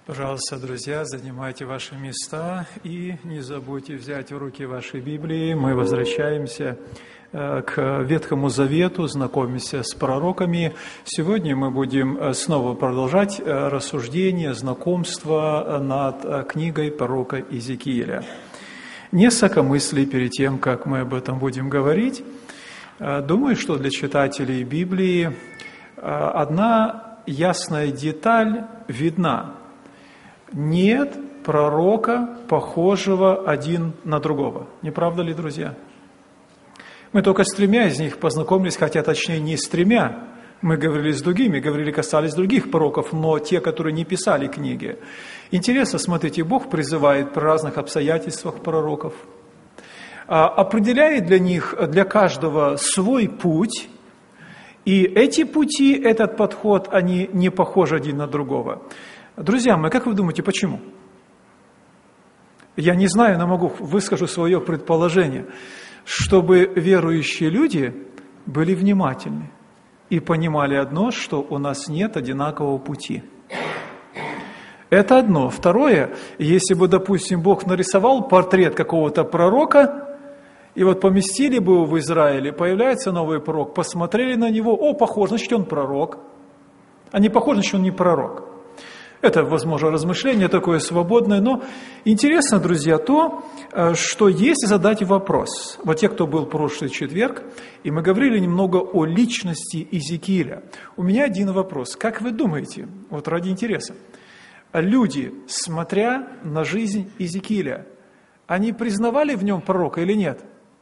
Пожалуйста, друзья, занимайте ваши места и не забудьте взять в руки ваши Библии. Мы возвращаемся к Ветхому Завету, знакомимся с пророками. Сегодня мы будем снова продолжать рассуждение, знакомство над книгой пророка Иезекииля. Несколько мыслей перед тем, как мы об этом будем говорить. Думаю, что для читателей Библии одна ясная деталь видна. Нет пророка, похожего один на другого. Не правда ли, друзья? Мы только с тремя из них познакомились, хотя точнее не с тремя. Мы говорили с другими, касались других пророков, но те, которые не писали книги. Интересно, смотрите, Бог призывает при разных обстоятельствах пророков, определяет для них, для каждого свой путь, и эти пути, этот подход, они не похожи один на другого. Друзья мои, как вы думаете, почему? Я не знаю, но могу выскажу свое предположение, чтобы верующие люди были внимательны и понимали одно, что у нас нет одинакового пути. Это одно. Второе, если бы, допустим, Бог нарисовал портрет какого-то пророка, и вот поместили бы его в Израиле, появляется новый пророк, посмотрели на него, похож, значит, он пророк, а не похож, значит, он не пророк. Это, возможно, размышление такое свободное, но интересно, друзья, то, что если задать вопрос, вот те, кто был в прошлый четверг, и мы говорили немного о личности Иезекииля, у меня один вопрос. Как вы думаете, вот ради интереса, люди, смотря на жизнь Иезекииля, они признавали в нем пророка или нет?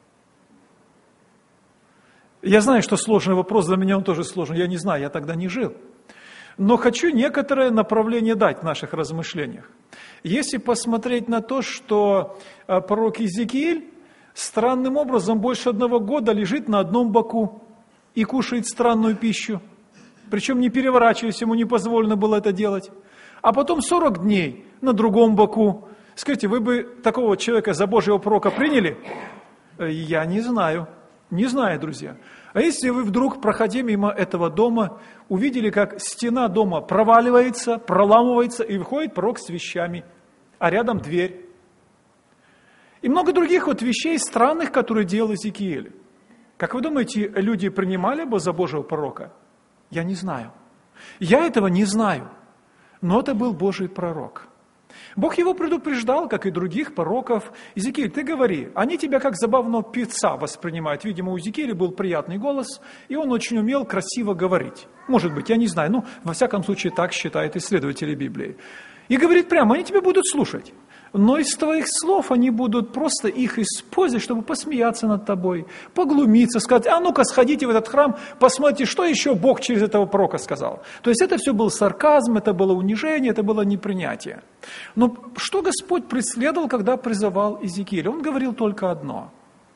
Я знаю, что сложный вопрос, для меня он тоже сложный, я не знаю, я тогда не жил. Но хочу некоторое направление дать в наших размышлениях. Если посмотреть на то, что пророк Иезекииль странным образом больше 1 года лежит на одном боку и кушает странную пищу, причем не переворачиваясь, ему не позволено было это делать, а потом 40 дней на другом боку. Скажите, вы бы такого человека за Божьего пророка приняли? Я не знаю. Не знаю, друзья. А если вы вдруг, проходя мимо этого дома, увидели, как стена дома проваливается, проламывается, и выходит пророк с вещами, а рядом дверь. И много других вот вещей странных, которые делал Иезекииль. Как вы думаете, люди принимали бы за Божьего пророка? Я не знаю. Я этого не знаю. Но это был Божий пророк. Бог его предупреждал, как и других пророков. Иезекииль, ты говори, они тебя как забавного певца воспринимают. Видимо, у Иезекииля был приятный голос, и он очень умел красиво говорить. Может быть, я не знаю, во всяком случае, так считают исследователи Библии. И говорит прямо, они тебя будут слушать, но из твоих слов они будут просто их использовать, чтобы посмеяться над тобой, поглумиться, сказать, ну-ка сходите в этот храм, посмотрите, что еще Бог через этого пророка сказал. То есть это все был сарказм, это было унижение, это было непринятие. Но что Господь преследовал, когда призывал Иезекииля? Он говорил только одно.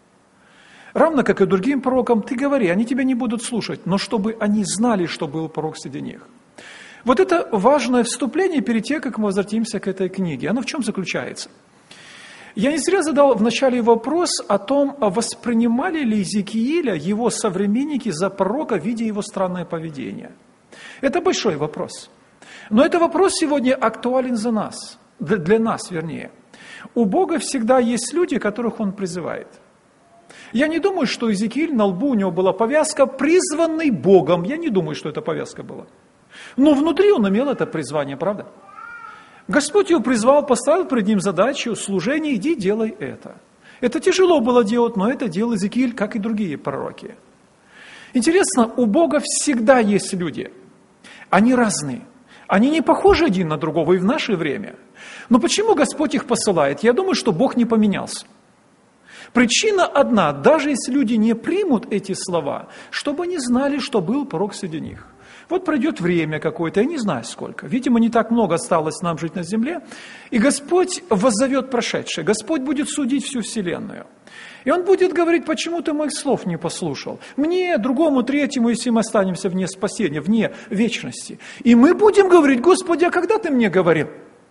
Равно как и другим пророкам, ты говори, они тебя не будут слушать, но чтобы они знали, что был пророк среди них. Вот это важное вступление перед тем, как мы возвратимся к этой книге. Оно в чем заключается? Я не зря задал вначале вопрос о том, воспринимали ли Иезекииля его современники за пророка, видя его странное поведение. Это большой вопрос. Но этот вопрос сегодня актуален для нас. У Бога всегда есть люди, которых Он призывает. Я не думаю, что Иезекииль, на лбу у него была повязка «призванный Богом». Я не думаю, что эта повязка была. Но внутри он имел это призвание, правда? Господь его призвал, поставил перед ним задачу служения, иди делай это. Это тяжело было делать, но это делал Иезекииль, как и другие пророки. Интересно, у Бога всегда есть люди. Они разные. Они не похожи один на другого и в наше время. Но почему Господь их посылает? Я думаю, что Бог не поменялся. Причина одна, даже если люди не примут эти слова, чтобы они знали, что был пророк среди них. Вот пройдет время какое-то, я не знаю сколько. Видимо, не так много осталось нам жить на земле. И Господь воззовет прошедшее. Господь будет судить всю вселенную. И Он будет говорить, почему ты моих слов не послушал. Мне, другому, третьему, если мы останемся вне спасения, вне вечности. И мы будем говорить, Господи, а когда ты мне говорил?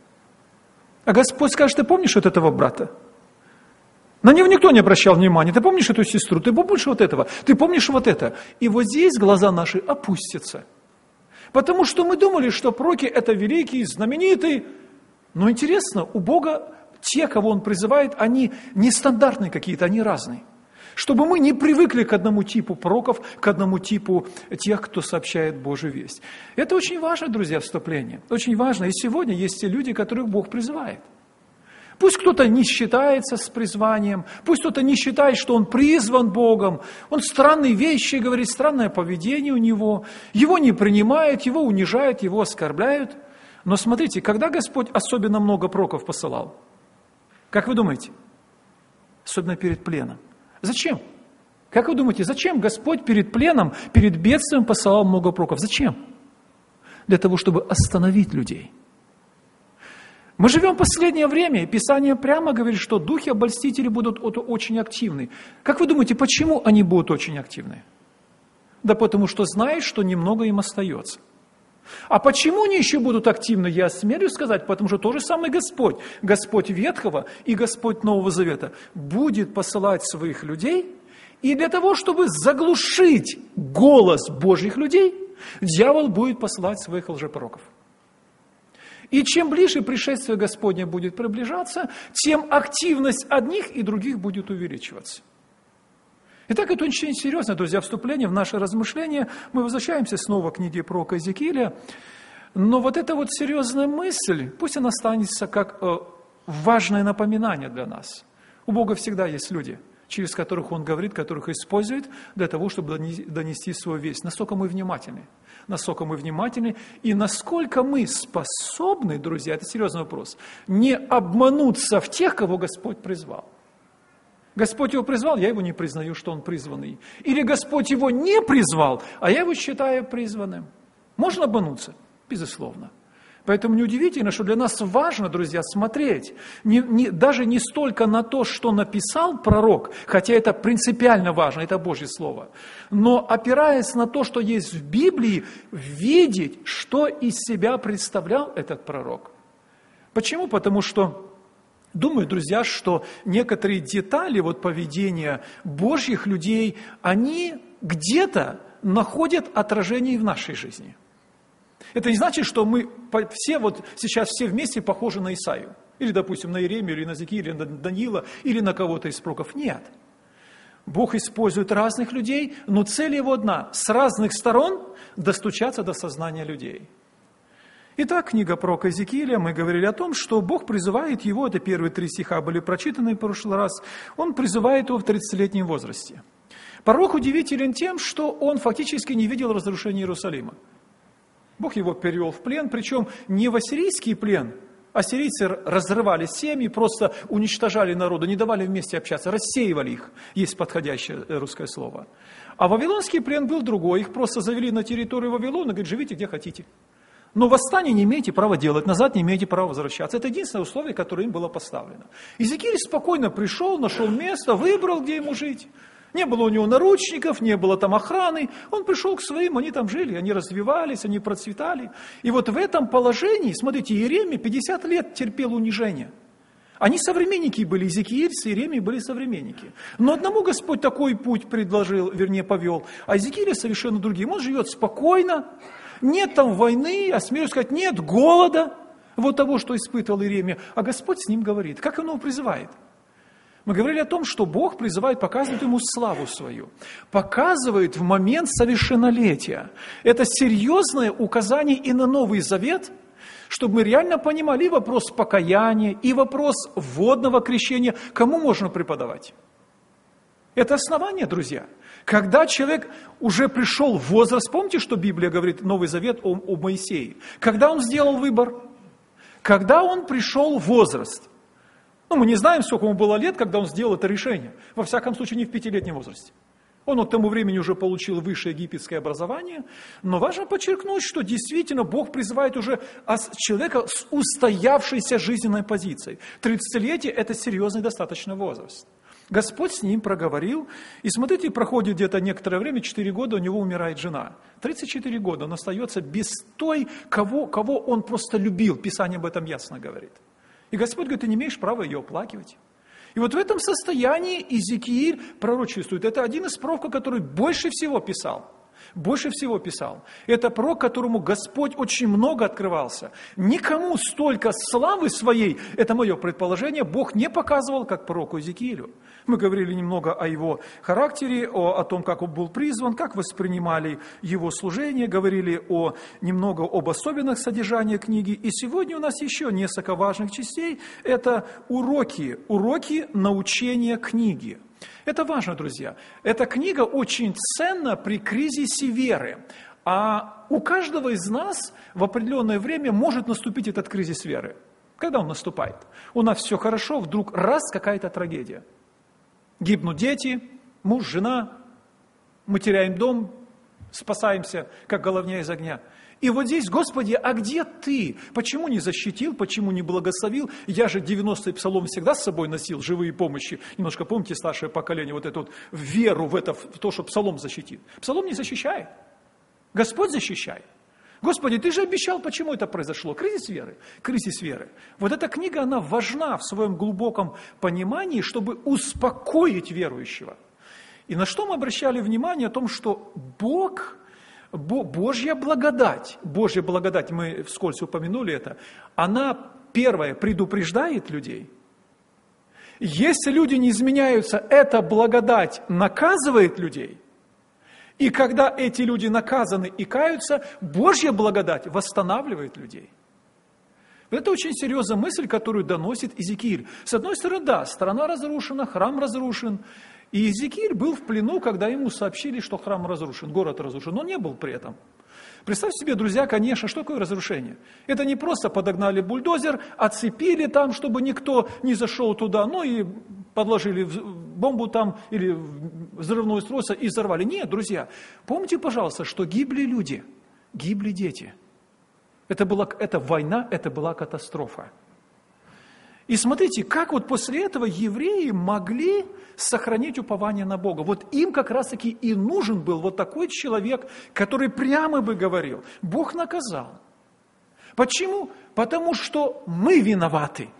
А Господь скажет, ты помнишь вот этого брата? На него никто не обращал внимания. Ты помнишь эту сестру? Ты помнишь вот этого? Ты помнишь вот это? И вот здесь глаза наши опустятся. Потому что мы думали, что пророки – это великий, знаменитый, Но интересно, у Бога те, кого Он призывает, они нестандартные какие-то, они разные. Чтобы мы не привыкли к одному типу пророков, к одному типу тех, кто сообщает Божью весть. Это очень важно, друзья, вступление. Очень важно. И сегодня есть те люди, которых Бог призывает. Пусть кто-то не считается с призванием, пусть кто-то не считает, что он призван Богом, он странные вещи говорит, странное поведение у него, его не принимают, его унижают, его оскорбляют. Но смотрите, когда Господь особенно много пророков посылал? Как вы думаете? Особенно перед пленом. Зачем? Как вы думаете, зачем Господь перед пленом, перед бедствием посылал много пророков? Зачем? Для того, чтобы остановить людей. Мы живем в последнее время, и Писание прямо говорит, что духи-обольстители будут очень активны. Как вы думаете, почему они будут очень активны? Да потому что знают, что немного им остается. А почему они еще будут активны, я осмелюсь сказать, потому что тот же самый Господь, Господь Ветхого и Господь Нового Завета, будет посылать своих людей, и для того, чтобы заглушить голос Божьих людей, дьявол будет посылать своих лжепророков. И чем ближе пришествие Господне будет приближаться, тем активность одних и других будет увеличиваться. Итак, это очень серьезно, друзья, вступление в наше размышление. Мы возвращаемся снова к книге пророка Иезекииля. Но вот эта вот серьезная мысль, пусть она останется как важное напоминание для нас. У Бога всегда есть люди, через которых Он говорит, которых использует для того, чтобы донести свою весть. Насколько мы внимательны. И насколько мы способны, друзья, это серьезный вопрос, не обмануться в тех, кого Господь призвал. Господь его призвал, я его не признаю, что он призванный. Или Господь его не призвал, а я его считаю призванным. Можно обмануться? Безусловно. Поэтому неудивительно, что для нас важно, друзья, смотреть даже не столько на то, что написал пророк, хотя это принципиально важно, это Божье Слово, но опираясь на то, что есть в Библии, видеть, что из себя представлял этот пророк. Почему? Потому что, думаю, друзья, что некоторые детали поведения Божьих людей, они где-то находят отражение и в нашей жизни. Это не значит, что мы сейчас все вместе похожи на Исаию. Или, допустим, на Иеремию, или на Иезекииля, или на Даниила, или на кого-то из пророков. Нет. Бог использует разных людей, но цель его одна – с разных сторон достучаться до сознания людей. Итак, книга пророка Иезекииля, мы говорили о том, что Бог призывает его, это первые 3 стиха были прочитаны в прошлый раз, Он призывает его в 30-летнем возрасте. Пророк удивителен тем, что он фактически не видел разрушения Иерусалима. Бог его перевел в плен, причем не в ассирийский плен. Ассирийцы разрывали семьи, просто уничтожали народу, не давали вместе общаться, рассеивали их, есть подходящее русское слово. А вавилонский плен был другой, их просто завели на территорию Вавилона, говорят, живите где хотите. Но восстание не имеете права делать, назад не имеете права возвращаться. Это единственное условие, которое им было поставлено. Иезекииль спокойно пришел, нашел место, выбрал, где ему жить. Не было у него наручников, не было там охраны. Он пришел к своим, они там жили, они развивались, они процветали. И вот в этом положении, смотрите, Иеремия 50 лет терпел унижение. Они современники были, Иезекииль с Иеремией были современники. Но одному Господь такой путь предложил, повел, а Иезекииля совершенно другим. Он живет спокойно, нет там войны, а смею сказать, нет голода, того, что испытывал Иеремия. А Господь с ним говорит, как Он его призывает. Мы говорили о том, что Бог призывает, показывает ему славу свою. Показывает в момент совершеннолетия. Это серьезное указание и на Новый Завет, чтобы мы реально понимали и вопрос покаяния, и вопрос водного крещения, кому можно преподавать. Это основание, друзья. Когда человек уже пришел в возраст, помните, что Библия говорит, Новый Завет о Моисее? Когда он сделал выбор? Когда он пришел в возраст? Мы не знаем, сколько ему было лет, когда он сделал это решение. Во всяком случае, не в 5-летнем возрасте. Он к тому времени уже получил высшее египетское образование. Но важно подчеркнуть, что действительно Бог призывает уже человека с устоявшейся жизненной позицией. 30-летие – это серьезный достаточно возраст. Господь с ним проговорил. И смотрите, проходит где-то некоторое время, 4 года, у него умирает жена. 34 года он остается без той, кого он просто любил. Писание об этом ясно говорит. И Господь говорит, ты не имеешь права ее оплакивать. И вот в этом состоянии Иезекииль пророчествует. Это один из пророков, который больше всего писал. Больше всего писал. Это пророк, которому Господь очень много открывался. Никому столько славы своей, это мое предположение, Бог не показывал, как пророку Иезекиилю. Мы говорили немного о его характере, о том, как он был призван, как воспринимали его служение, говорили немного об особенных содержаниях книги. И сегодня у нас еще несколько важных частей. Это уроки научения книги. Это важно, друзья. Эта книга очень ценна при кризисе веры. А у каждого из нас в определенное время может наступить этот кризис веры. Когда он наступает? У нас все хорошо, вдруг раз какая-то трагедия. Гибнут дети, муж, жена, мы теряем дом, спасаемся, как головня из огня. И вот здесь, Господи, а где Ты? Почему не защитил, почему не благословил? Я же 90-й псалом всегда с собой носил, живые помощи. Немножко помните старшее поколение, вот эту вот веру в то, что псалом защитит. Псалом не защищает. Господь защищает. Господи, Ты же обещал, почему это произошло? Кризис веры. Кризис веры. Вот эта книга, она важна в своем глубоком понимании, чтобы успокоить верующего. И на что мы обращали внимание? О том, что Божья благодать, мы вскользь упомянули это, она, первое, предупреждает людей. Если люди не изменяются, эта благодать наказывает людей. И когда эти люди наказаны и каются, Божья благодать восстанавливает людей. Это очень серьезная мысль, которую доносит Иезекииль. С одной стороны, да, страна разрушена, храм разрушен. И Иезекииль был в плену, когда ему сообщили, что храм разрушен, город разрушен. Но он не был при этом. Представьте себе, друзья, конечно, что такое разрушение? Это не просто подогнали бульдозер, оцепили там, чтобы никто не зашел туда, ну и подложили бомбу там или взрывное устройство и взорвали. Нет, друзья, помните, пожалуйста, что гибли люди, гибли дети. Это война, это была катастрофа. И смотрите, как вот после этого евреи могли сохранить упование на Бога. Вот им как раз-таки и нужен был вот такой человек, который прямо бы говорил: Бог наказал. Почему? Потому что мы виноваты.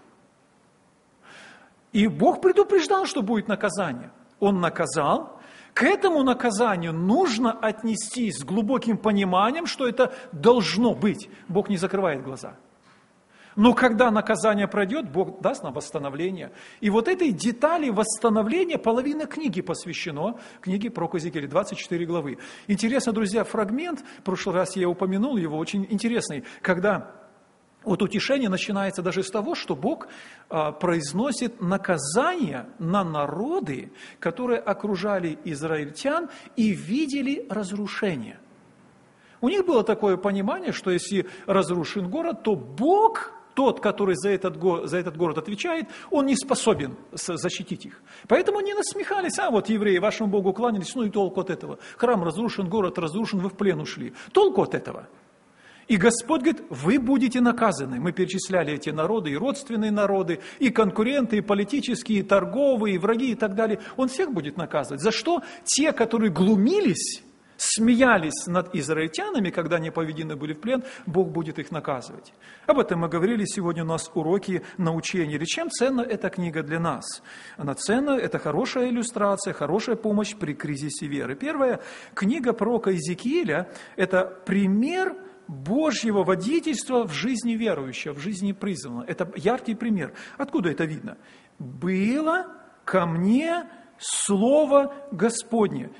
И Бог предупреждал, что будет наказание. Он наказал. К этому наказанию нужно отнестись с глубоким пониманием, что это должно быть. Бог не закрывает глаза. Но когда наказание пройдет, Бог даст нам восстановление. И вот этой детали восстановления половина книги посвящена книге пророка Иезекииля, 24 главы. Интересно, друзья, фрагмент, в прошлый раз я упомянул его, очень интересный, когда вот утешение начинается даже с того, что Бог произносит наказание на народы, которые окружали израильтян и видели разрушение. У них было такое понимание, что если разрушен город, то Бог, тот, который за этот город отвечает, он не способен защитить их. Поэтому они насмехались: вот евреи вашему Богу кланялись, ну и толку от этого. Храм разрушен, город разрушен, вы в плен ушли. Толку от этого. И Господь говорит: вы будете наказаны. Мы перечисляли эти народы, и родственные народы, и конкуренты, и политические, и торговые, и враги, и так далее. Он всех будет наказывать. За что? Те, которые глумились, смеялись над израильтянами, когда они поведены были в плен, Бог будет их наказывать. Об этом мы говорили сегодня, у нас уроки научения. Или чем ценна эта книга для нас? Она ценна, это хорошая иллюстрация, хорошая помощь при кризисе веры. Первая книга пророка Иезекииля – это пример Божьего водительства в жизни верующего, в жизни призванного. Это яркий пример. Откуда это видно? «Было ко мне слово Господне».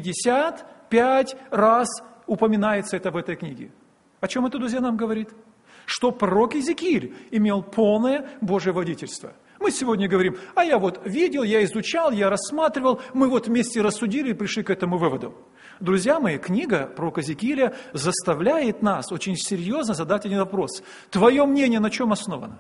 55 раз упоминается это в этой книге. О чем это, друзья, нам говорит? Что пророк Иезекииль имел полное Божье водительство. Мы сегодня говорим: а я вот видел, я изучал, я рассматривал, мы вот вместе рассудили и пришли к этому выводу. Друзья мои, книга пророка Иезекииля заставляет нас очень серьезно задать один вопрос. Твое мнение на чем основано?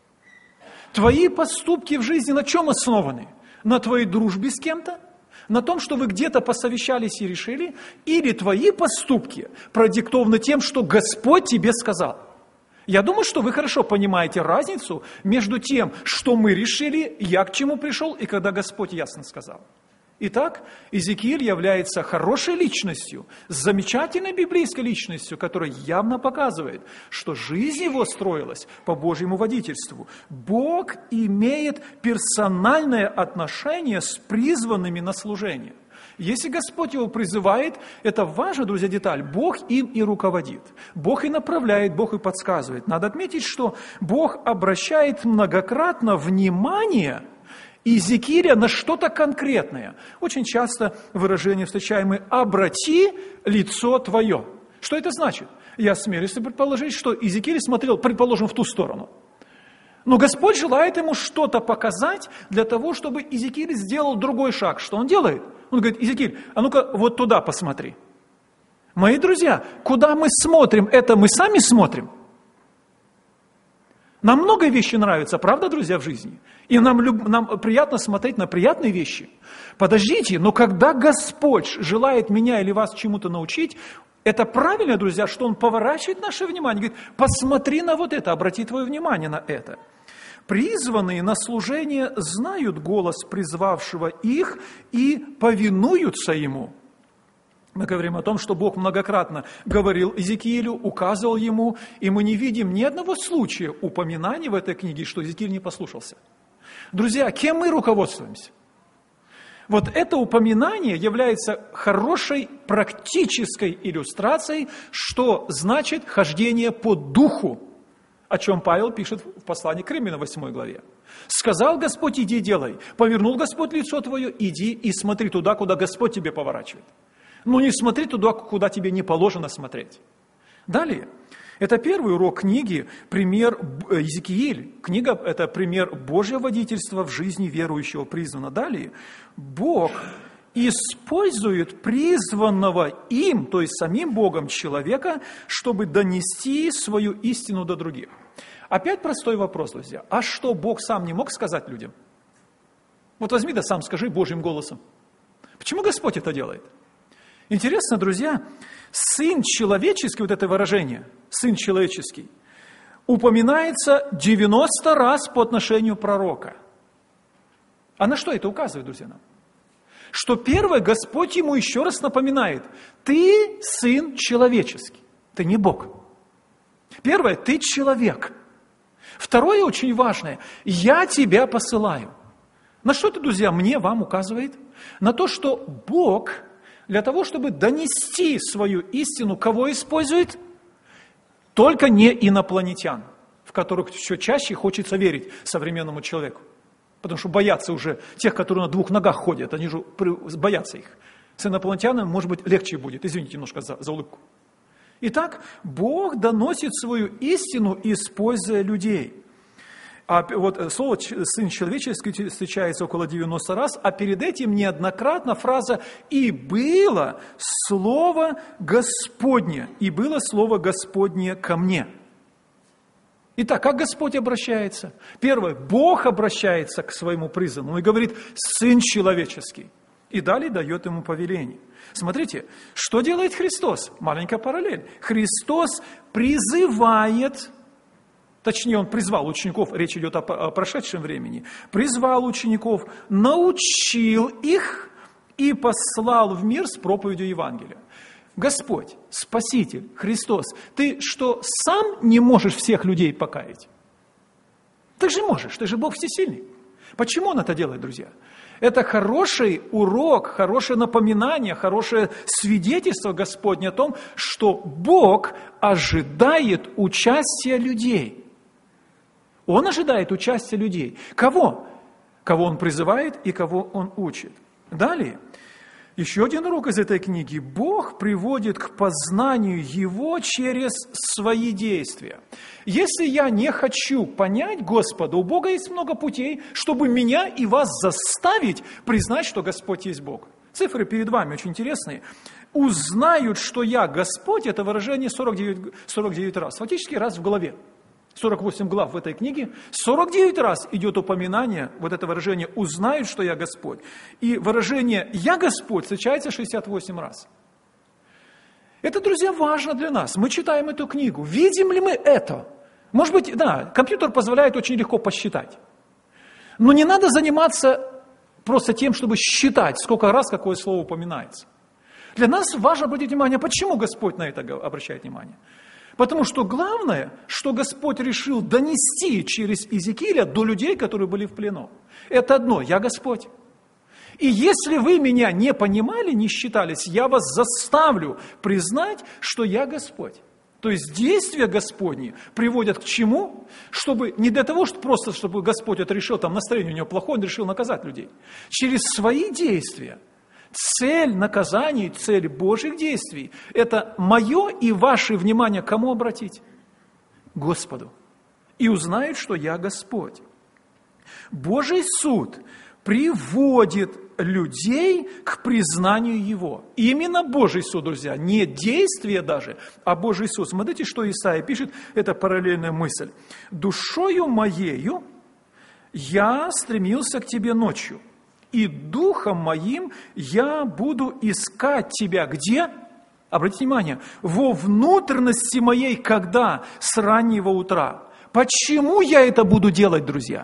Твои поступки в жизни на чем основаны? На твоей дружбе с кем-то? На том, что вы где-то посовещались и решили? Или твои поступки продиктованы тем, что Господь тебе сказал? Я думаю, что вы хорошо понимаете разницу между тем, что мы решили, я к чему пришел, и когда Господь ясно сказал. Итак, Иезекииль является хорошей личностью, замечательной библейской личностью, которая явно показывает, что жизнь его строилась по Божьему водительству. Бог имеет персональное отношение с призванными на служение. Если Господь его призывает, это важно, друзья, деталь. Бог им и руководит. Бог и направляет, Бог и подсказывает. Надо отметить, что Бог обращает многократно внимание Иезекииля на что-то конкретное. Очень часто выражение встречаемое «обрати лицо твое». Что это значит? Я смелюсь предположить, что Иезекииль смотрел, предположим, в ту сторону. Но Господь желает ему что-то показать для того, чтобы Иезекииль сделал другой шаг. Что он делает? Он говорит: Иезекииль, а ну-ка вот туда посмотри. Мои друзья, куда мы смотрим, это мы сами смотрим. Нам много вещей нравится, правда, друзья, в жизни? И нам приятно смотреть на приятные вещи. Подождите, но когда Господь желает меня или вас чему-то научить, это правильно, друзья, что Он поворачивает наше внимание, говорит: посмотри на вот это, обрати твое внимание на это. Призванные на служение знают голос призвавшего их и повинуются Ему. Мы говорим о том, что Бог многократно говорил Иезекиилю, указывал ему, и мы не видим ни одного случая упоминания в этой книге, что Иезекииль не послушался. Друзья, кем мы руководствуемся? Вот это упоминание является хорошей практической иллюстрацией, что значит хождение по духу, о чем Павел пишет в послании к Римлянам 8 главе. «Сказал Господь, иди делай, повернул Господь лицо твое, иди и смотри туда, куда Господь тебе поворачивает». Но не смотри туда, куда тебе не положено смотреть. Далее. Это первый урок книги, пример Иезекииль. Книга – это пример Божьего водительства в жизни верующего призвана. Далее. Бог использует призванного им, то есть самим Богом человека, чтобы донести свою истину до других. Опять простой вопрос, друзья. А что, Бог сам не мог сказать людям? Вот возьми да сам скажи Божьим голосом. Почему Господь это делает? Интересно, друзья, сын человеческий, вот это выражение, сын человеческий, упоминается 90 раз по отношению пророка. А на что это указывает, друзья, нам? Что первое, Господь ему еще раз напоминает: ты сын человеческий, ты не Бог. Первое, ты человек. Второе, очень важное, я тебя посылаю. На что это, друзья, мне, вам указывает? На то, что Бог для того, чтобы донести свою истину, кого использует? Только не инопланетян, в которых все чаще хочется верить современному человеку. Потому что боятся уже тех, которые на двух ногах ходят, они же боятся их. С инопланетянами, может быть, легче будет. Извините немножко за улыбку. Итак, Бог доносит свою истину, используя людей. А вот слово «сын человеческий» встречается около 90 раз, а перед этим неоднократно фраза «и было слово Господне», «и было слово Господне ко мне». Итак, как Господь обращается? Первое, Бог обращается к своему призванному и говорит «сын человеческий». И далее дает ему повеление. Смотрите, что делает Христос? Маленькая параллель. Христос призывает, точнее, Он призвал учеников, речь идет о прошедшем времени, призвал учеников, научил их и послал в мир с проповедью Евангелия. Господь, Спаситель, Христос, ты что, сам не можешь всех людей покаять? Ты же можешь, ты же Бог всесильный. Почему Он это делает, друзья? Это хороший урок, хорошее напоминание, хорошее свидетельство Господне о том, что Бог ожидает участия людей. Он ожидает участия людей. Кого? Кого Он призывает и кого Он учит. Далее, еще один урок из этой книги. Бог приводит к познанию Его через свои действия. Если я не хочу понять Господа, у Бога есть много путей, чтобы меня и вас заставить признать, что Господь есть Бог. Цифры перед вами очень интересные. Узнают, что я Господь, это выражение 49 раз. Фактически раз в голове. 48 глав в этой книге, 49 раз идет упоминание, вот это выражение «узнают, что я Господь». И выражение «я Господь» встречается 68 раз. Это, друзья, важно для нас. Мы читаем эту книгу. Видим ли мы это? Может быть, да, компьютер позволяет очень легко посчитать. Но не надо заниматься просто тем, чтобы считать, сколько раз какое слово упоминается. Для нас важно обратить внимание, почему Господь на это обращает внимание. Потому что главное, что Господь решил донести через Иезекииля до людей, которые были в плену. Это одно, я Господь. И если вы меня не понимали, не считались, я вас заставлю признать, что я Господь. То есть действия Господни приводят к чему? Чтобы не для того, чтобы Господь это решил, там настроение у него плохое, он решил наказать людей. Через свои действия. Цель наказаний, цель Божьих действий – это мое и ваше внимание кому обратить? Господу. И узнают, что я Господь. Божий суд приводит людей к признанию Его. Именно Божий суд, друзья, не действие даже, а Божий суд. Смотрите, что Исаия пишет, это параллельная мысль. «Душою моею я стремился к тебе ночью, и духом моим я буду искать тебя». Где? Обратите внимание, во внутренности моей, когда? С раннего утра. Почему я это буду делать, друзья?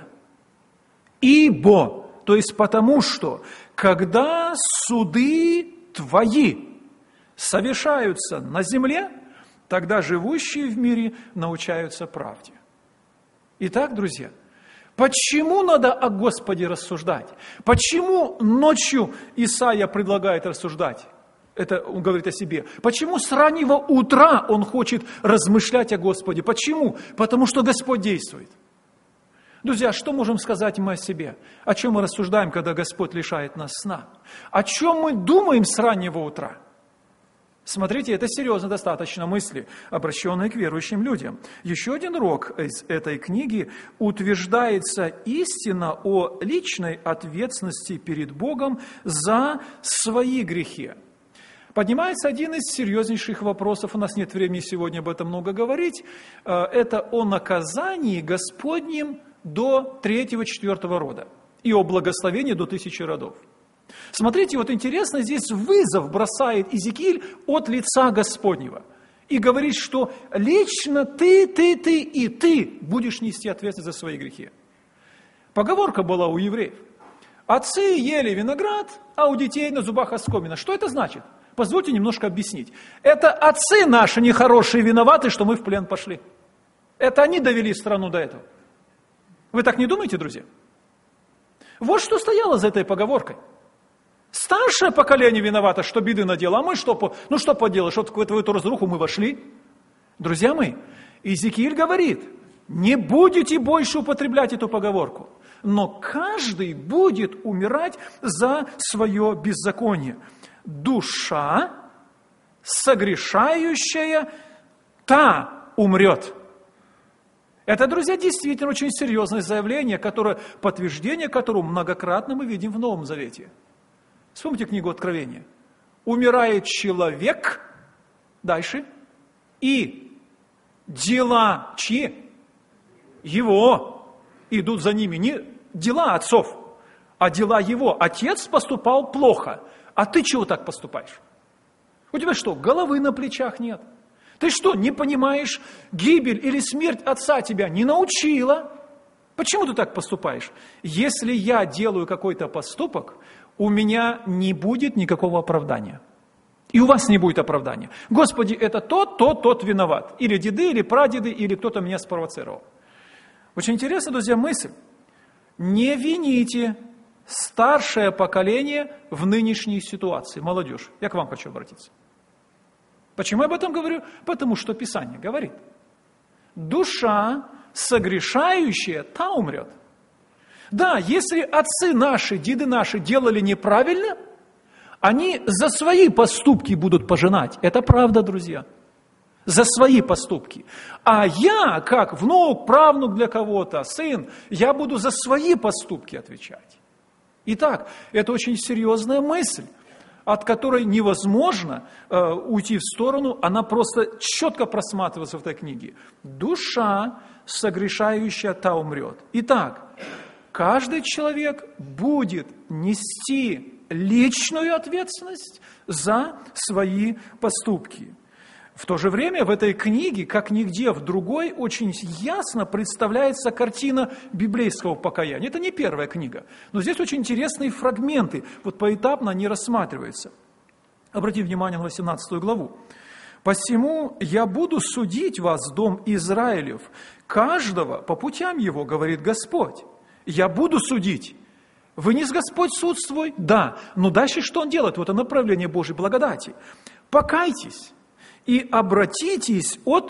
Ибо, то есть потому что, когда суды твои совершаются на земле, тогда живущие в мире научаются правде. Итак, друзья, почему надо о Господе рассуждать? Почему ночью Исаия предлагает рассуждать? Это он говорит о себе. Почему с раннего утра он хочет размышлять о Господе? Почему? Потому что Господь действует. Друзья, что можем сказать мы о себе? О чем мы рассуждаем, когда Господь лишает нас сна? О чем мы думаем с раннего утра? Смотрите, это серьезно достаточно мысли, обращенные к верующим людям. Еще один урок из этой книги: утверждается истина о личной ответственности перед Богом за свои грехи. Поднимается один из серьезнейших вопросов, у нас нет времени сегодня об этом много говорить, это о наказании Господнем до 3-4 рода и о благословении до 1000 родов. Смотрите, вот интересно, здесь вызов бросает Иезекииль от лица Господнего и говорит, что лично ты и ты будешь нести ответственность за свои грехи. Поговорка была у евреев: отцы ели виноград, а у детей на зубах оскомина. Что это значит? Позвольте немножко объяснить. Это отцы наши нехорошие виноваты, что мы в плен пошли. Это они довели страну до этого. Вы так не думаете, друзья? Вот что стояло за этой поговоркой. Старшее поколение виновато, что беды надело, а мы что поделаешь, что в эту разруху мы вошли? Друзья мои, Иезекииль говорит, не будете больше употреблять эту поговорку, но каждый будет умирать за свое беззаконие. Душа, согрешающая, та умрет. Это, друзья, действительно очень серьезное заявление, подтверждение которого многократно мы видим в Новом Завете. Вспомните книгу Откровения. Умирает человек, дальше, и дела чьи? Его. Идут за ними не дела отцов, а дела его. Отец поступал плохо. А ты чего так поступаешь? У тебя что, головы на плечах нет? Ты что, не понимаешь, гибель или смерть отца тебя не научила? Почему ты так поступаешь? Если я делаю какой-то поступок, у меня не будет никакого оправдания. И у вас не будет оправдания. Господи, это тот виноват. Или деды, или прадеды, или кто-то меня спровоцировал. Очень интересная, друзья, мысль. Не вините старшее поколение в нынешней ситуации. Молодежь, я к вам хочу обратиться. Почему я об этом говорю? Потому что Писание говорит. Душа, согрешающая, та умрет. Да, если отцы наши, деды наши делали неправильно, они за свои поступки будут пожинать. Это правда, друзья. За свои поступки. А я, как внук, правнук для кого-то, сын, я буду за свои поступки отвечать. Итак, это очень серьезная мысль, от которой невозможно уйти в сторону, она просто четко просматривается в этой книге. Душа, согрешающая, та умрет. Итак, каждый человек будет нести личную ответственность за свои поступки. В то же время в этой книге, как нигде в другой, очень ясно представляется картина библейского покаяния. Это не первая книга, но здесь очень интересные фрагменты, вот поэтапно они рассматриваются. Обратите внимание на 18 главу. «Посему я буду судить вас, дом Израилев, каждого по путям его, говорит Господь. Я буду судить Вынес Господь суд свой? Да. Но дальше что Он делает? Вот это направление Божьей благодати. Покайтесь и обратитесь от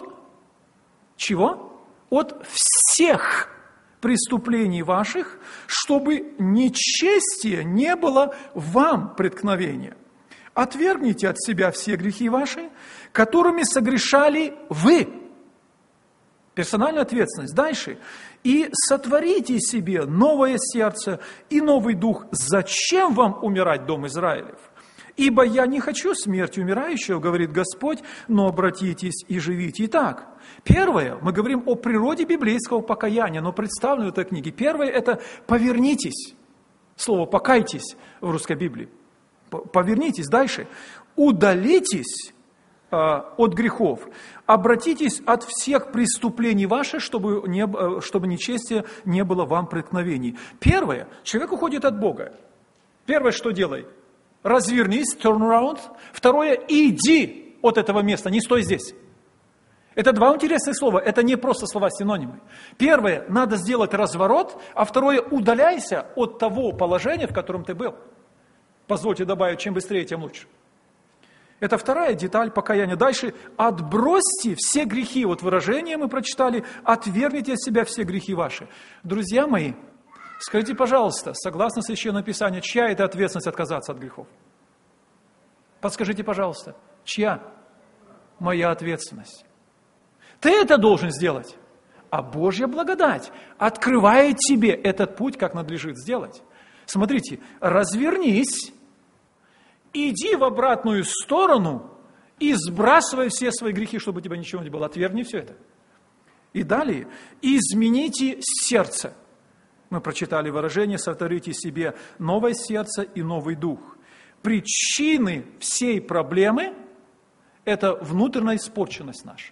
чего? От всех преступлений ваших, чтобы нечестие не было вам преткновения. Отвергните от себя все грехи ваши, которыми согрешали вы. Персональная ответственность. Дальше. И сотворите себе новое сердце и новый дух. Зачем вам умирать, дом Израилев? Ибо я не хочу смерти умирающего, говорит Господь, но обратитесь и живите. Итак, первое, мы говорим о природе библейского покаяния, но представлено в этой книге. Первое – это повернитесь. Слово «покайтесь» в русской Библии. Повернитесь. Дальше. Удалитесь от грехов. Обратитесь от всех преступлений ваших, чтобы нечестие не было вам преткновений. Первое, человек уходит от Бога. Первое, что делай? Развернись, turn around. Второе, иди от этого места, не стой здесь. Это два интересных слова, это не просто слова-синонимы. Первое, надо сделать разворот, а второе, удаляйся от того положения, в котором ты был. Позвольте добавить, чем быстрее, тем лучше. Это вторая деталь покаяния. Дальше, отбросьте все грехи. Вот выражение мы прочитали, отвергните от себя все грехи ваши. Друзья мои, скажите, пожалуйста, согласно Священному Писанию, чья это ответственность отказаться от грехов? Подскажите, пожалуйста, чья? Моя ответственность. Ты это должен сделать, а Божья благодать открывает тебе этот путь, как надлежит сделать. Смотрите, развернись, иди в обратную сторону и сбрасывай все свои грехи, чтобы у тебя ничего не было. Отвергни все это. И далее, измените сердце. Мы прочитали выражение, сотворите себе новое сердце и новый дух. Причины всей проблемы – это внутренняя испорченность наша.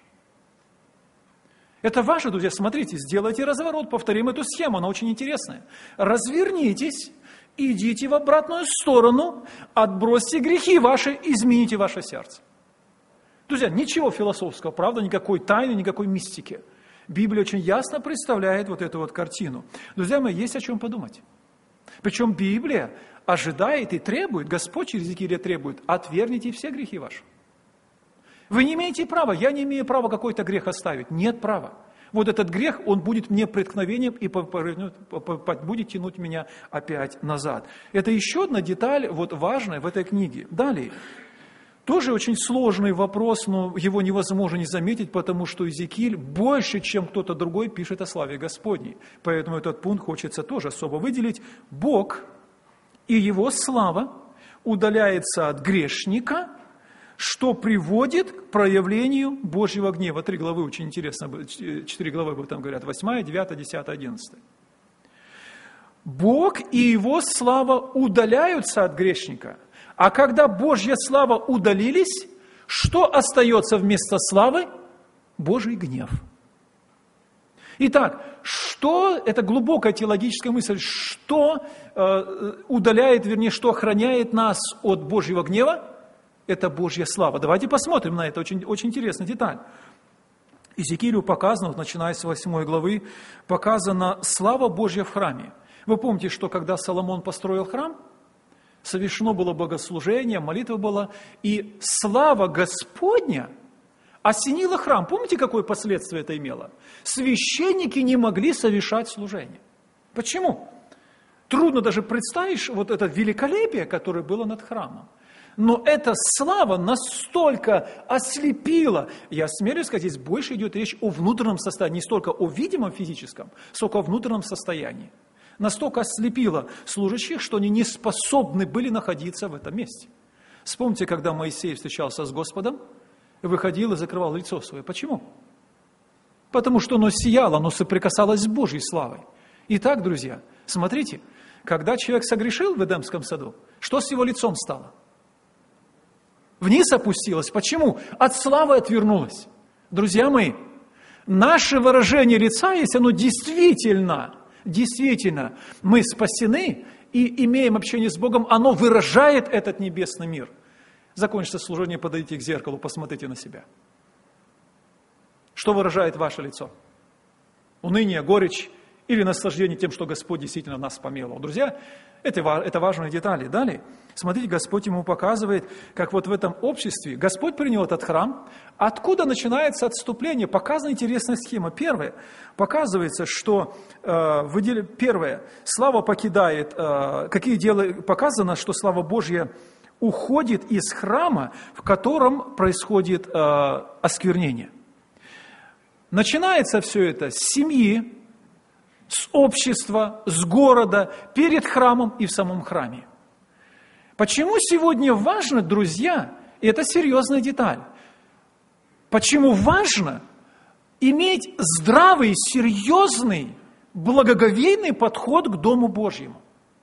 Это ваше, друзья, смотрите, сделайте разворот, повторим эту схему, она очень интересная. Развернитесь, идите в обратную сторону, отбросьте грехи ваши, измените ваше сердце. Друзья, ничего философского, правда, никакой тайны, никакой мистики. Библия очень ясно представляет вот эту вот картину. Друзья мои, есть о чем подумать. Причем Библия ожидает и требует, Господь через Иезекииля требует, отвергните все грехи ваши. Вы не имеете права, я не имею права какой-то грех оставить. Нет права. Вот этот грех, он будет мне преткновением и будет тянуть меня опять назад. Это еще одна деталь, вот важная в этой книге. Далее. Тоже очень сложный вопрос, но его невозможно не заметить, потому что Иезекииль больше, чем кто-то другой, пишет о славе Господней. Поэтому этот пункт хочется тоже особо выделить. Бог и Его слава удаляется от грешника, что приводит к проявлению Божьего гнева. 3 главы очень интересно, 4 главы об этом говорят, 8, 9, 10, 11. Бог и Его слава удаляются от грешника. А когда Божья слава удалились, что остается вместо славы? Божий гнев. Итак, что, это глубокая теологическая мысль, что удаляет, вернее, что охраняет нас от Божьего гнева? Это Божья слава. Давайте посмотрим на это, очень, очень интересная деталь. Иезекиилю показано, вот начиная с 8 главы, показана слава Божья в храме. Вы помните, что когда Соломон построил храм, совершено было богослужение, молитва была, и слава Господня осенила храм. Помните, какое последствие это имело? Священники не могли совершать служение. Почему? Трудно даже представить вот это великолепие, которое было над храмом. Но эта слава настолько ослепила, я смею сказать, здесь больше идет речь о внутреннем состоянии, не столько о видимом физическом, сколько о внутреннем состоянии. Настолько ослепило служащих, что они не способны были находиться в этом месте. Вспомните, когда Моисей встречался с Господом, выходил и закрывал лицо свое. Почему? Потому что оно сияло, оно соприкасалось с Божьей славой. Итак, друзья, смотрите, когда человек согрешил в Эдемском саду, что с его лицом стало? Вниз опустилось. Почему? От славы отвернулось. Друзья мои, наше выражение лица, если оно действительно, мы спасены и имеем общение с Богом, оно выражает этот небесный мир. Закончится служение, подойдите к зеркалу, посмотрите на себя. Что выражает ваше лицо? Уныние, горечь или наслаждение тем, что Господь действительно нас помиловал. Друзья, это важные детали. Далее, смотрите, Господь ему показывает, как вот в этом обществе Господь принял этот храм. Откуда начинается отступление? Показана интересная схема. Первое, показывается, что первое, слава покидает, показано, что слава Божья уходит из храма, в котором происходит осквернение. Начинается все это с семьи, с общества, с города, перед храмом и в самом храме. Почему сегодня важно, друзья, и это серьезная деталь, почему важно иметь здравый, серьезный, благоговейный подход к Дому Божьему?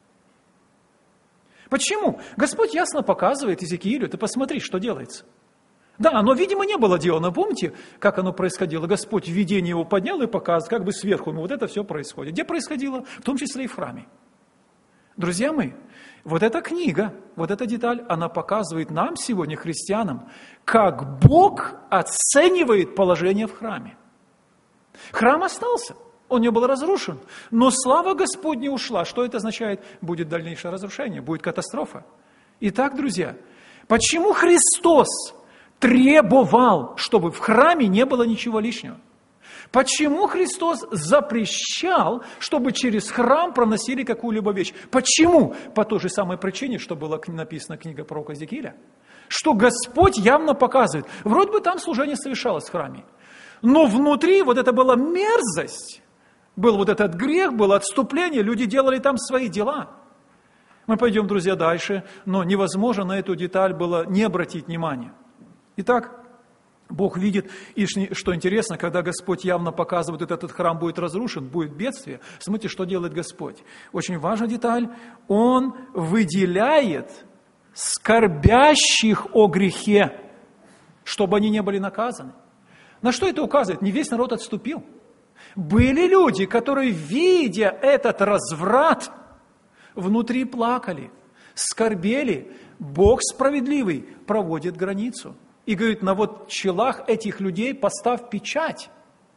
Почему? Господь ясно показывает Иезекиилю, ты посмотри, что делается. Да, оно, видимо, не было делано. Помните, как оно происходило? Господь в видении его поднял и показывает, как бы сверху, вот это все происходит. Где происходило? В том числе и в храме. Друзья мои, вот эта книга, вот эта деталь, она показывает нам сегодня, христианам, как Бог оценивает положение в храме. Храм остался, он не был разрушен, но слава Господня ушла. Что это означает? Будет дальнейшее разрушение, будет катастрофа. Итак, друзья, почему Христос требовал, чтобы в храме не было ничего лишнего? Почему Христос запрещал, чтобы через храм проносили какую-либо вещь? Почему? По той же самой причине, что было написано в книге пророка Иезекииля. Что Господь явно показывает, вроде бы там служение совершалось в храме, но внутри вот это была мерзость, был вот этот грех, было отступление, люди делали там свои дела. Мы пойдем, друзья, дальше, но невозможно на эту деталь было не обратить внимания. Итак, Бог видит, и что интересно, когда Господь явно показывает, этот храм будет разрушен, будет бедствие. Смотрите, что делает Господь. Очень важная деталь. Он выделяет скорбящих о грехе, чтобы они не были наказаны. На что это указывает? Не весь народ отступил. Были люди, которые, видя этот разврат, внутри плакали, скорбели. Бог справедливый проводит границу. И говорит, на вот челах этих людей поставь печать.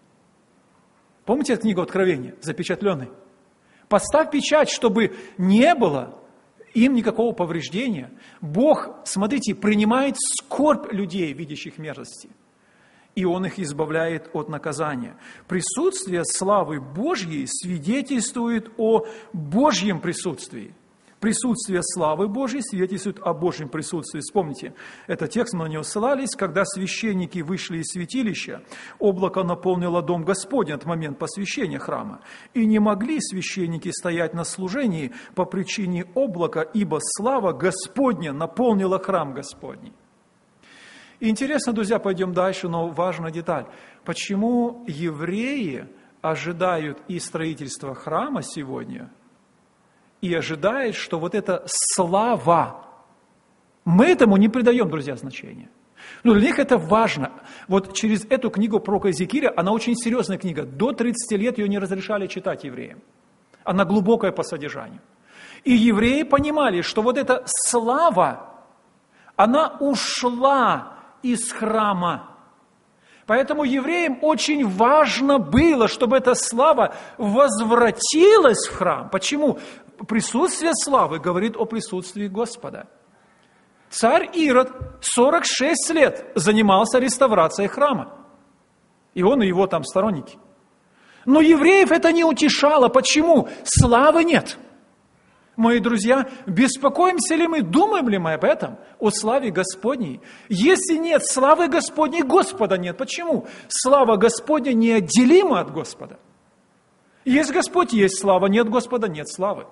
Помните эту книгу Откровения, запечатленной? Поставь печать, чтобы не было им никакого повреждения. Бог, смотрите, принимает скорбь людей, видящих мерзости. И Он их избавляет от наказания. Присутствие славы Божьей свидетельствует о Божьем присутствии. Присутствие славы Божьей свидетельствует о Божьем присутствии. Вспомните, это текст, мы на него ссылались, когда священники вышли из святилища, облако наполнило дом Господень от момента посвящения храма. И не могли священники стоять на служении по причине облака, ибо слава Господня наполнила храм Господний. И интересно, друзья, пойдем дальше, но важная деталь. Почему евреи ожидают и строительства храма сегодня, и ожидает, что вот эта слава, мы этому не придаем, друзья, значения. Но для них это важно. Вот через эту книгу пророка Иезекииля, она очень серьезная книга. До 30 лет ее не разрешали читать евреям. Она глубокая по содержанию. И евреи понимали, что вот эта слава, она ушла из храма. Поэтому евреям очень важно было, чтобы эта слава возвратилась в храм. Почему? Присутствие славы говорит о присутствии Господа. Царь Ирод 46 лет занимался реставрацией храма. И он, и его там сторонники. Но евреев это не утешало. Почему? Славы нет. Мои друзья, беспокоимся ли мы, думаем ли мы об этом, о славе Господней? Если нет славы Господней, Господа нет. Почему? Слава Господня неотделима от Господа. Есть Господь, есть слава, нет Господа, нет славы.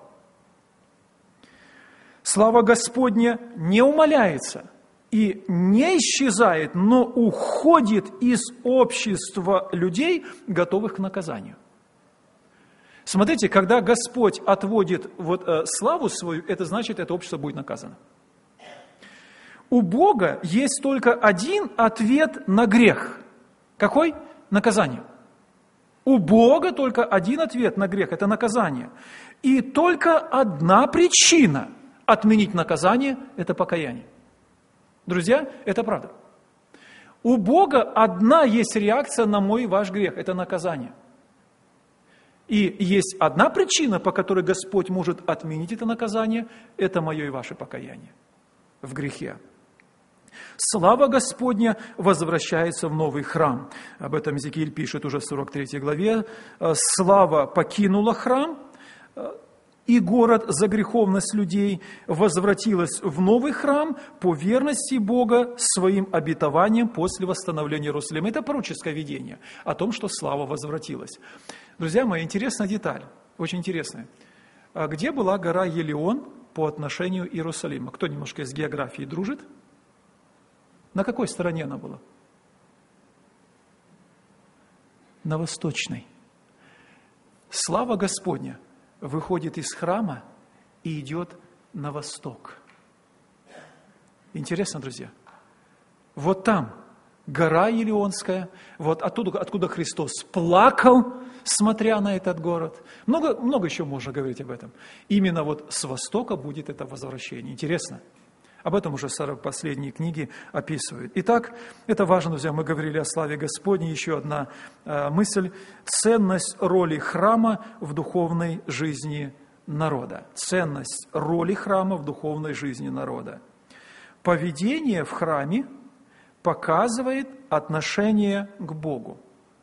Слава Господня не умаляется и не исчезает, но уходит из общества людей, готовых к наказанию. Смотрите, когда Господь отводит славу свою, это значит, это общество будет наказано. У Бога есть только один ответ на грех. Какой? Наказание. У Бога только один ответ на грех – это наказание. И только одна причина отменить наказание – это покаяние. Друзья, это правда. У Бога одна есть реакция на мой и ваш грех – это наказание. И есть одна причина, по которой Господь может отменить это наказание, это мое и ваше покаяние в грехе. Слава Господня возвращается в новый храм. Об этом Иезекииль пишет уже в 43 главе. Слава покинула храм, и город за греховность людей возвратилась в новый храм по верности Бога своим обетованием после восстановления Иерусалима. Это пророческое видение о том, что слава возвратилась. Друзья мои, интересная деталь, очень интересная. Где была гора Елеон по отношению к Иерусалиму? Кто немножко с географией дружит? На какой стороне она была? На восточной. Слава Господня выходит из храма и идет на восток. Интересно, друзья. Вот там гора Елеонская, вот оттуда, откуда Христос плакал, смотря на этот город. Много еще можно говорить об этом. Именно вот с востока будет это возвращение. Интересно. Об этом уже последние книги описывают. Итак, это важно, друзья, мы говорили о славе Господней. Еще одна мысль. Ценность роли храма в духовной жизни народа. Ценность роли храма в духовной жизни народа. Поведение в храме показывает отношение к Богу.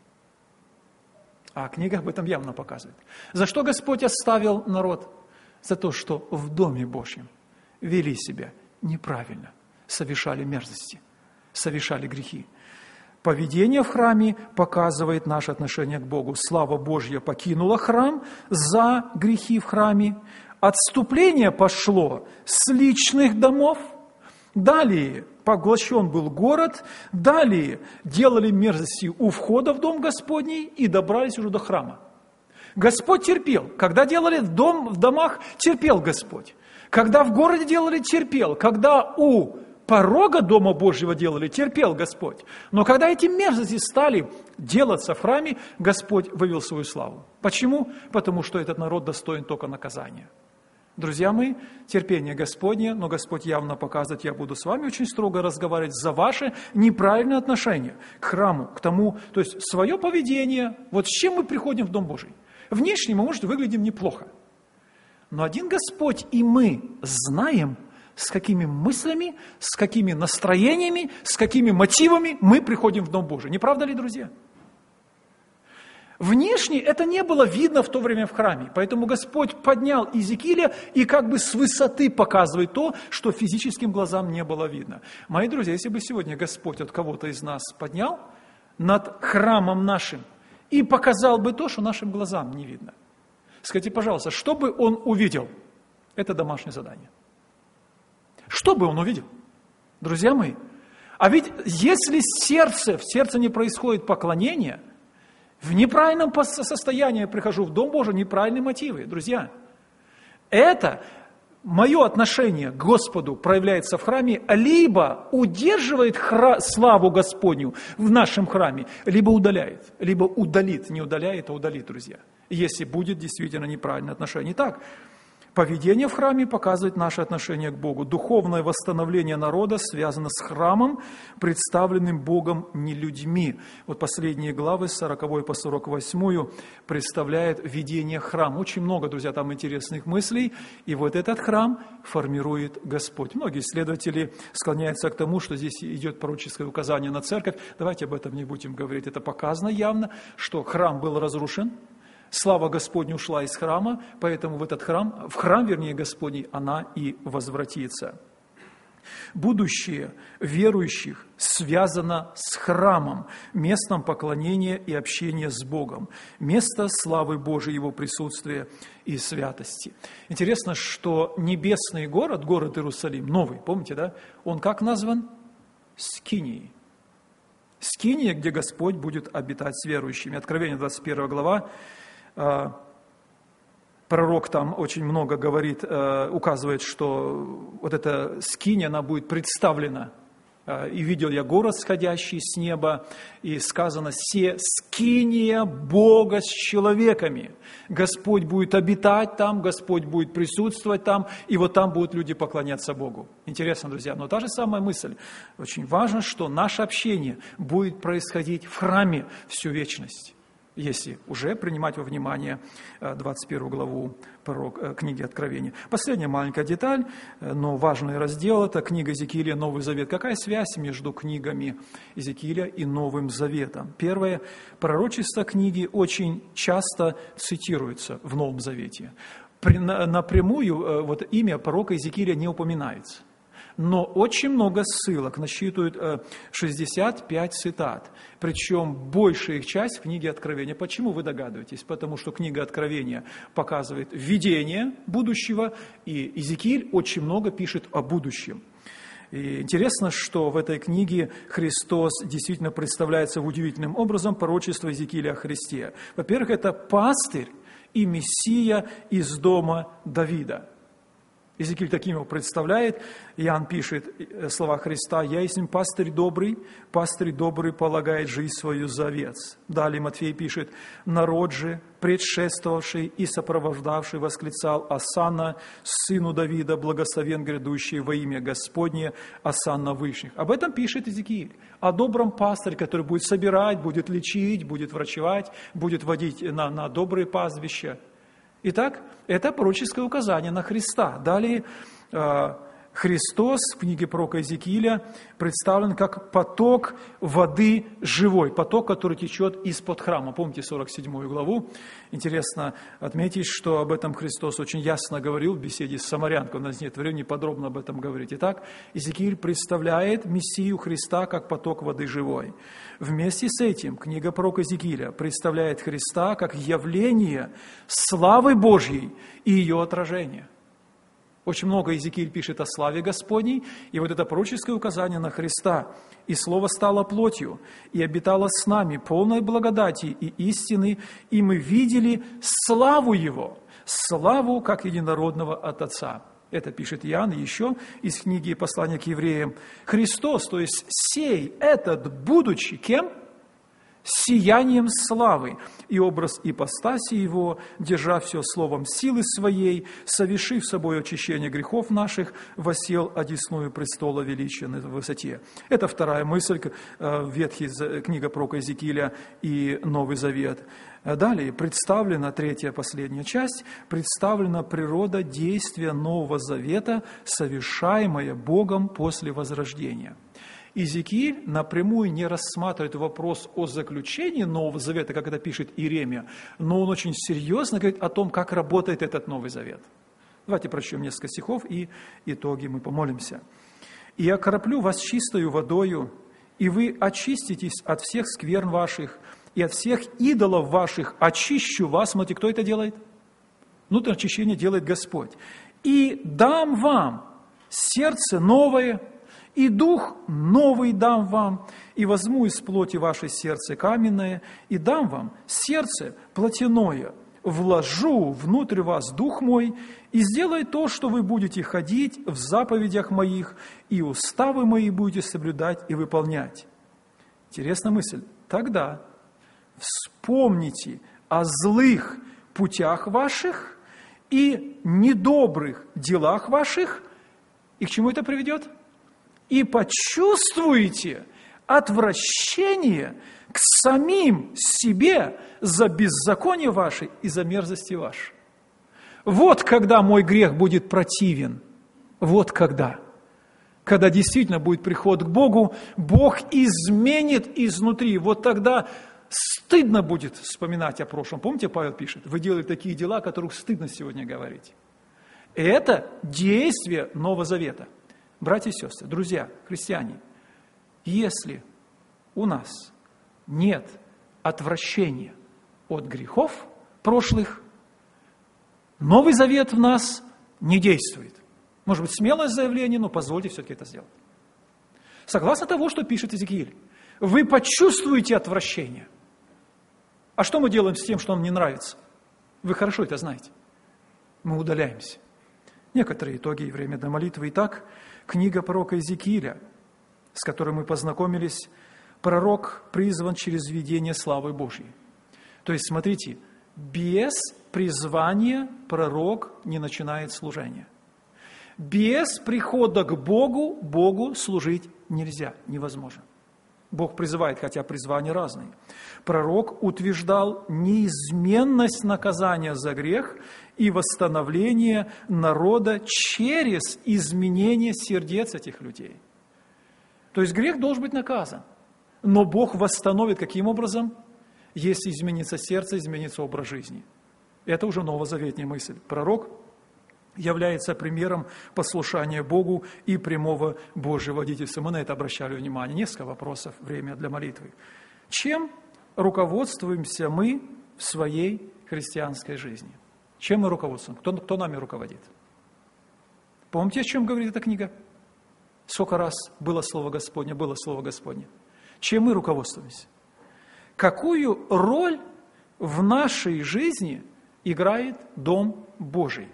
А книга об этом явно показывает. За что Господь оставил народ? За то, что в Доме Божьем вели себя неправильно, совершали мерзости, совершали грехи. Поведение в храме показывает наше отношение к Богу. Слава Божья покинула храм за грехи в храме. Отступление пошло с личных домов. Далее поглощен был город. Далее делали мерзости у входа в Дом Господний и добрались уже до храма. Господь терпел. Когда делали в домах, терпел Господь. Когда в городе делали, терпел. Когда у порога Дома Божьего делали, терпел Господь. Но когда эти мерзости стали делаться в храме, Господь вывел свою славу. Почему? Потому что этот народ достоин только наказания. Друзья мои, терпение Господне, но Господь явно показывает, я буду с вами очень строго разговаривать за ваше неправильное отношение к храму, к тому, то есть свое поведение, вот с чем мы приходим в Дом Божий. Внешне мы, может, выглядим неплохо. Но один Господь и мы знаем, с какими мыслями, с какими настроениями, с какими мотивами мы приходим в Дом Божий. Не правда ли, друзья? Внешне это не было видно в то время в храме. Поэтому Господь поднял Иезекииля и как бы с высоты показывает то, что физическим глазам не было видно. Мои друзья, если бы сегодня Господь от кого-то из нас поднял над храмом нашим и показал бы то, что нашим глазам не видно. Скажите, пожалуйста, что бы он увидел? Это домашнее задание. Что бы он увидел? Друзья мои, а ведь если в сердце не происходит поклонение, в неправильном состоянии я прихожу в Дом Божий, неправильные мотивы. Друзья, это мое отношение к Господу проявляется в храме, либо удерживает славу Господню в нашем храме, либо удаляет, либо удалит, не удаляет, а удалит, друзья, если будет действительно неправильное отношение. Итак, поведение в храме показывает наше отношение к Богу. Духовное восстановление народа связано с храмом, представленным Богом, не людьми. Вот последние главы с 40 по 48 представляет видение храма. Очень много, друзья, там интересных мыслей. И вот этот храм формирует Господь. Многие исследователи склоняются к тому, что здесь идет пророческое указание на церковь. Давайте об этом не будем говорить. Это показано явно, что храм был разрушен. Слава Господня ушла из храма, поэтому в храм Господний, она и возвратится. Будущее верующих связано с храмом, местом поклонения и общения с Богом, место славы Божией, Его присутствия и святости. Интересно, что небесный город Иерусалим, новый, помните, да? Он как назван? Скинией. Скиния, где Господь будет обитать с верующими. Откровение 21 глава. Пророк там очень много говорит, указывает, что вот эта скиния, она будет представлена. «И видел я город, сходящий с неба, и сказано, се скиния Бога с человеками». Господь будет обитать там, Господь будет присутствовать там, и вот там будут люди поклоняться Богу. Интересно, друзья, но та же самая мысль. Очень важно, что наше общение будет происходить в храме всю вечность. если уже принимать во внимание 21 главу книги Откровения. Последняя маленькая деталь, но важный раздел – это книга Иезекииля, Новый Завет. Какая связь между книгами Иезекииля и Новым Заветом? Первое, пророчество книги очень часто цитируется в Новом Завете. Напрямую имя пророка Иезекииля не упоминается. Но очень много ссылок, насчитывают 65 цитат, причем большая их часть в книге Откровения. Почему, вы догадываетесь? Потому что книга Откровения показывает видение будущего, и Иезекииль очень много пишет о будущем. И интересно, что в этой книге Христос действительно представляется удивительным образом, пророчество Иезекииля о Христе. Во-первых, это пастырь и Мессия из дома Давида. Иезекииль таким его представляет. Иоанн пишет слова Христа: «Я есть пастырь добрый полагает жизнь свою за овец». Далее Матфей пишет: «Народ же, предшествовавший и сопровождавший, восклицал: Осанна, сыну Давида, благословен грядущий во имя Господне, Осанна вышних». Об этом пишет Иезекииль. О добром пастыре, который будет собирать, будет лечить, будет врачевать, будет водить на добрые пастбища. Итак, это пророческое указание на Христа. Далее Христос в книге пророка Иезекииля представлен как поток воды живой, поток, который течет из-под храма. Помните 47 главу? Интересно отметить, что об этом Христос очень ясно говорил в беседе с самарянкой. У нас нет времени подробно об этом говорить. Итак, Иезекииль представляет Мессию Христа как поток воды живой. Вместе с этим книга пророка Иезекииля представляет Христа как явление славы Божьей и ее отражение. Очень много Иезекииль пишет о славе Господней, и вот это пророческое указание на Христа. «И Слово стало плотью, и обитало с нами, полной благодати и истины, и мы видели славу Его, славу как единородного от Отца». Это пишет Иоанн еще из книги «Послания к евреям». Христос, то есть сей, этот, будучи кем? Сиянием славы, и образ ипостаси Его, держа все словом силы Своей, совершив собой очищение грехов наших, воссел одесную престола величия на высоте. Это вторая мысль, книга пророка Иезекииля и Новый Завет. Далее представлена третья, последняя часть, представлена природа действия Нового Завета, совершаемая Богом после возрождения. Иезекииль напрямую не рассматривает вопрос о заключении Нового Завета, как это пишет Иеремия, но он очень серьезно говорит о том, как работает этот Новый Завет. Давайте прочтем несколько стихов и итоги мы помолимся. «И я окроплю вас чистою водою, и вы очиститесь от всех скверн ваших, и от всех идолов ваших очищу вас». Смотрите, кто это делает? Внутреннее очищение делает Господь. «И дам вам сердце новое, и дух новый дам вам, и возьму из плоти вашей сердце каменное, и дам вам сердце плотяное, вложу внутрь вас дух мой, и сделаю то, что вы будете ходить в заповедях моих, и уставы мои будете соблюдать и выполнять». Интересная мысль. Тогда вспомните о злых путях ваших и недобрых делах ваших, и к чему это приведет? И почувствуете отвращение к самим себе за беззаконие ваше и за мерзости ваши. Вот когда мой грех будет противен, вот когда действительно будет приход к Богу, Бог изменит изнутри, вот тогда стыдно будет вспоминать о прошлом. Помните, Павел пишет: вы делали такие дела, о которых стыдно сегодня говорить. Это действие Нового Завета. Братья и сестры, друзья, христиане, если у нас нет отвращения от грехов прошлых, Новый Завет в нас не действует. Может быть, смелое заявление, но позвольте все-таки это сделать. Согласно того, что пишет Иезекииль, вы почувствуете отвращение. А что мы делаем с тем, что нам не нравится? Вы хорошо это знаете. Мы удаляемся. Некоторые итоги и время для молитвы. Итак, книга пророка Иезекииля, с которой мы познакомились, пророк призван через видение славы Божьей. То есть, смотрите, без призвания пророк не начинает служение. Без прихода к Богу служить нельзя, невозможно. Бог призывает, хотя призвания разные. Пророк утверждал неизменность наказания за грех и восстановление народа через изменение сердец этих людей. То есть грех должен быть наказан. Но Бог восстановит каким образом? Если изменится сердце, изменится образ жизни. Это уже новозаветная мысль. Пророк является примером послушания Богу и прямого Божьего водительства. Мы на это обращали внимание. Несколько вопросов, время для молитвы. Чем руководствуемся мы в своей христианской жизни? Чем мы руководствуемся? Кто нами руководит? Помните, о чем говорит эта книга? Сколько раз было Слово Господне, было Слово Господне. Чем мы руководствуемся? Какую роль в нашей жизни играет Дом Божий?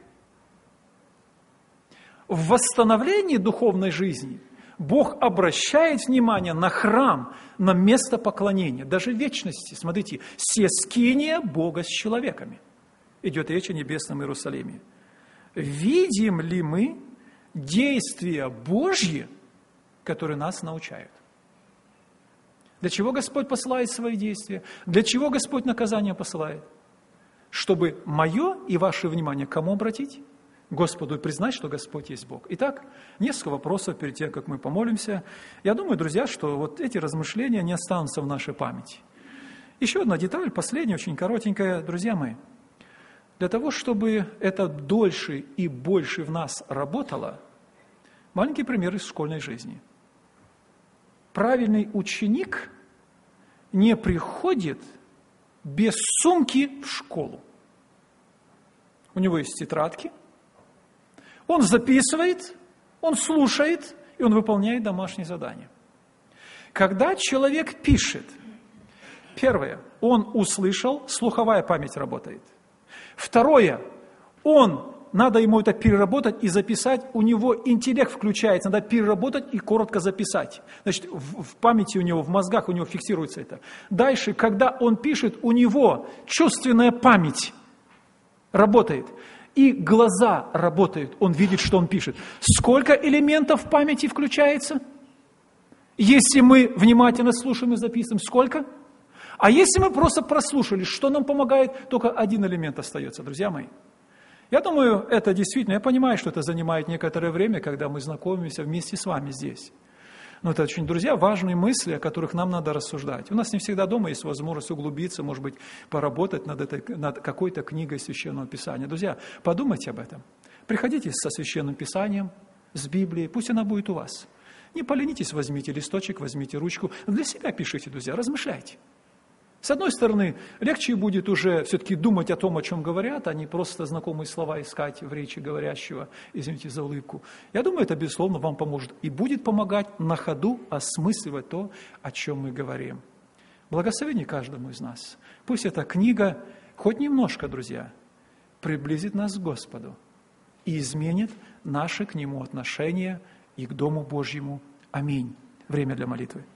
В восстановлении духовной жизни Бог обращает внимание на храм, на место поклонения, даже в вечности. Смотрите, «сескиния Бога с человеками». Идет речь о небесном Иерусалиме. Видим ли мы действия Божьи, которые нас научают? Для чего Господь посылает свои действия? Для чего Господь наказание посылает? Чтобы мое и ваше внимание к кому обратить? Господу и признать, что Господь есть Бог. Итак, несколько вопросов перед тем, как мы помолимся. Я думаю, друзья, что вот эти размышления не останутся в нашей памяти. Еще одна деталь, последняя, очень коротенькая, друзья мои. Для того, чтобы это дольше и больше в нас работало, маленький пример из школьной жизни. Правильный ученик не приходит без сумки в школу. У него есть тетрадки, он записывает, он слушает, и он выполняет домашние задания. Когда человек пишет, первое, он услышал, слуховая память работает. Второе, надо ему это переработать и записать, у него интеллект включается, надо переработать и коротко записать. Значит, в памяти у него, в мозгах у него фиксируется это. Дальше, когда он пишет, у него чувственная память работает. И глаза работают, он видит, что он пишет. Сколько элементов в памяти включается? Если мы внимательно слушаем и записываем, сколько? А если мы просто прослушали, что нам помогает? Только один элемент остается, друзья мои. Я думаю, это действительно, я понимаю, что это занимает некоторое время, когда мы знакомимся вместе с вами здесь. Но это очень, друзья, важные мысли, о которых нам надо рассуждать. У нас не всегда дома есть возможность углубиться, может быть, поработать над какой-то книгой Священного Писания. Друзья, подумайте об этом. Приходите со Священным Писанием, с Библией, пусть она будет у вас. Не поленитесь, возьмите листочек, возьмите ручку. Для себя пишите, друзья, размышляйте. С одной стороны, легче будет уже все-таки думать о том, о чем говорят, а не просто знакомые слова искать в речи говорящего, извините за улыбку. Я думаю, это, безусловно, вам поможет и будет помогать на ходу осмысливать то, о чем мы говорим. Благословение каждому из нас. Пусть эта книга хоть немножко, друзья, приблизит нас к Господу и изменит наше к Нему отношение и к Дому Божьему. Аминь. Время для молитвы.